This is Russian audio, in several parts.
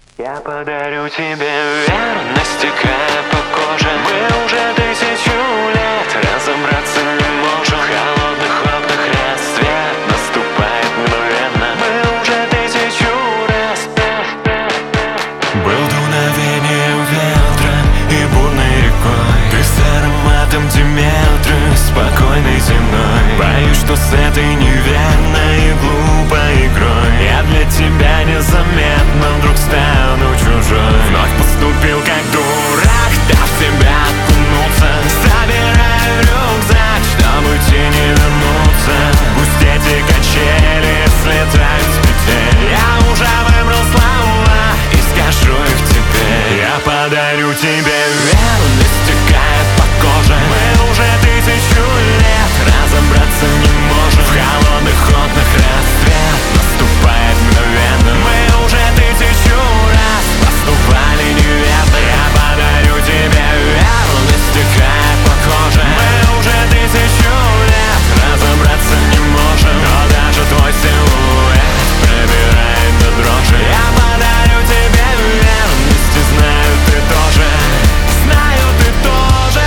Я подарю тебе верность, стекая по коже. Мы уже тысячу лет разобраться не можем. В холодных окнах рассвет наступает мгновенно. Мы уже тысячу раз. Был дуновением ветра и бурной рекой. Ты с ароматом Диметры, спокойной земной. Боюсь, что с этой неверной и глупой игрой я для тебя незаметно вдруг стану чужой. Вновь поступил как дурак, дав себя окунуться. Собираю рюкзак, чтобы уйти не вернуться. Пусть эти качели слетают с петель. Я уже выбрал слова и скажу их тебе. Я подарю тебе верность, стекая по коже. Мы уже тысячу лет разобраться не можем. В холодных окнах рассвет наступает мгновенно. Мы уже тысячу раз поступали неверно. Я подарю тебе верность, стекая по коже. Мы уже тысячу лет разобраться не можем. Но даже твой силуэт пробирает до дрожи. Я подарю тебе верность и знаю, ты тоже. Знаю, ты тоже.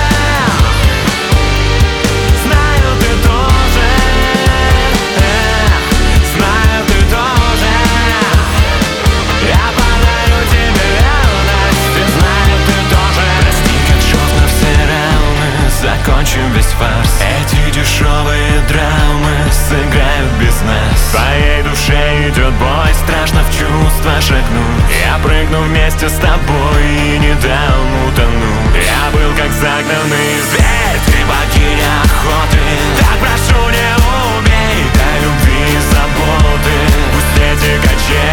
Знаю, ты тоже. Знаю, ты тоже. Я подарю тебе верность и знаю, ты тоже. Прости, как жестко все равны, закончим весь фарс. Эти дешевые драмы сыграют без нас. В твоей душе идет бой, страшно в чувства шагнуть. Я прыгну вместе с тобой и не дам утонуть. Я был как загнанный зверь, ты богиня охоты. Так прошу, не убей, дай любви и заботы. Пусть эти качели